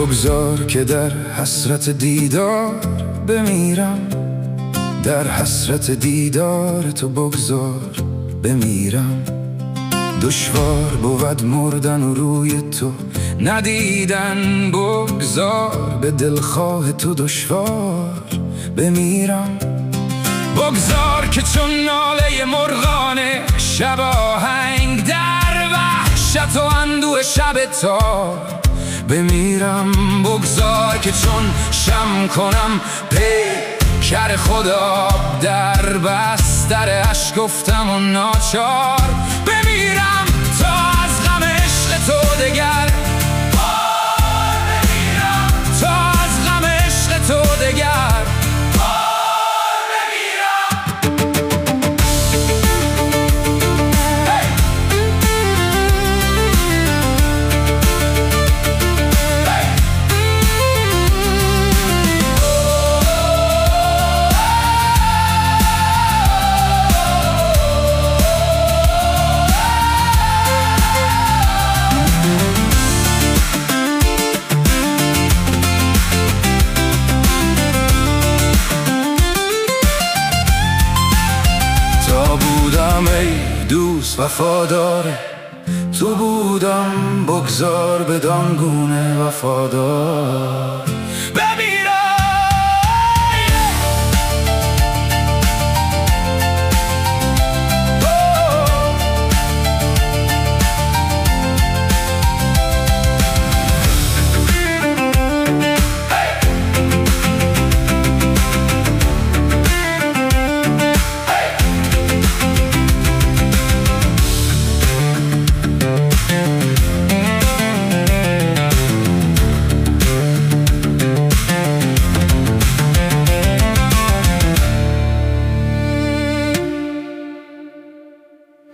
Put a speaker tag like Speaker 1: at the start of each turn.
Speaker 1: بگذار که در حسرت دیدار بمیرم، در حسرت دیدار تو بگذار بمیرم. دشوار بود مردن و روی تو ندیدن، بگذار به دلخواه تو دشوار بمیرم. بگذار که چون ناله مرغان شب آهنگ در وحشت و اندوه شب تار بمیرم. بگذار که چون شم کنم پیکر خدا در بستر اشک گفتم و ناچار بمیرم تا از غم عشق تو دگر بمیرم، تا از غم عشق تو دگر ای دوست وفادار تو بودم، بگذار بدان گونه وفادار